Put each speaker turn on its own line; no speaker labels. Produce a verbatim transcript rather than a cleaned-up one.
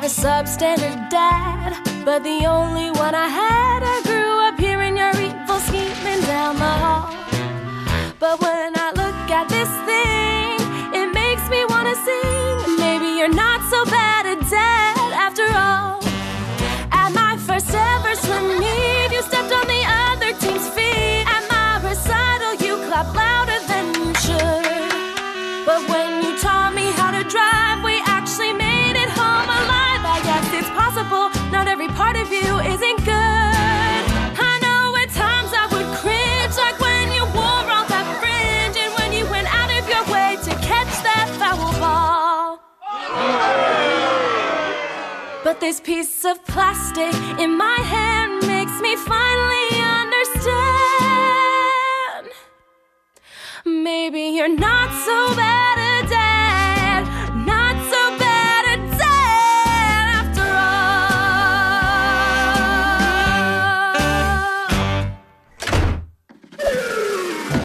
have a substandard dad, but the only one I had. I grew up hearing your evil scheming down the hall. But when I look at this thing, it makes me wanna sing. Maybe you're not so bad at dad after all. At my first ever swim meet, you stepped on the other team's feet. At my recital, you clapped louder than you should. But when you taught me how to drive, we actually made it home alive. I guess it's possible, not every part of you isn't good. I know at times I would cringe, like when you wore all that fringe and when you went out of your way to catch that foul ball. But this piece of plastic in my hand makes me finally understand. Maybe you're not so bad at